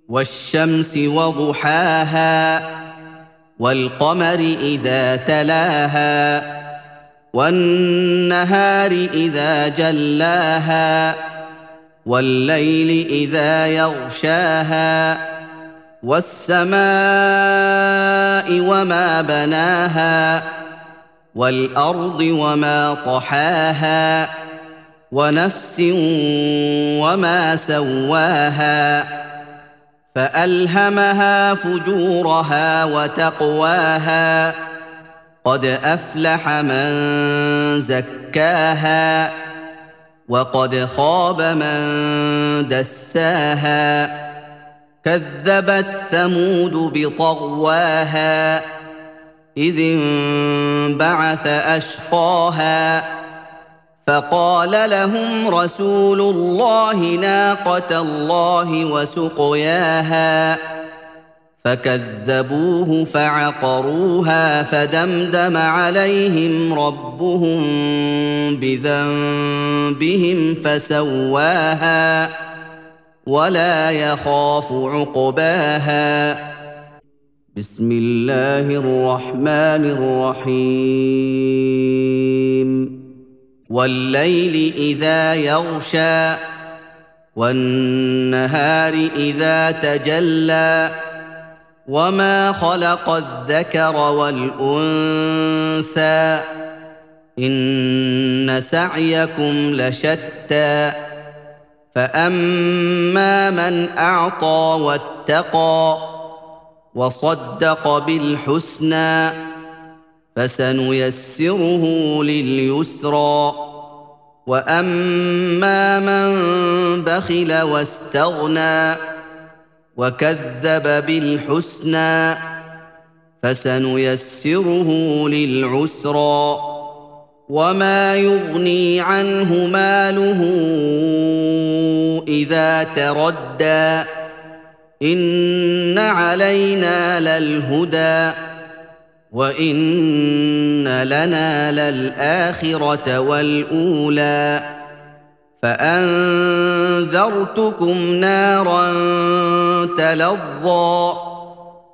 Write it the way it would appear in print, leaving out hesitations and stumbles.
والشمس وضحاها والقمر إذا تلاها والنهار إذا جلاها والليل إذا يغشاها والسماء وما بناها والأرض وما طحاها ونفس وما سواها فألهمها فجورها وتقواها قد أفلح من زكاها وقد خاب من دساها كذبت ثمود بطغواها إذ انبعث أشقاها فقال لهم رسول الله ناقة الله وسقياها فكذبوه فعقروها فدمدم عليهم ربهم بذنبهم فسواها ولا يخاف عقباها بسم الله الرحمن الرحيم والليل إذا يغشى والنهار إذا تجلى وما خلق الذكر والأنثى إن سعيكم لشتى فأما من أعطى واتقى وصدق بالحسنى فسنيسره لليسرى وأما من بخل واستغنى وكذب بالحسنى فسنيسره للعسرى وما يغني عنه ماله إذا تردى إن علينا للهدى وإن لنا للآخرة والأولى فأنذرتكم نارا تلظى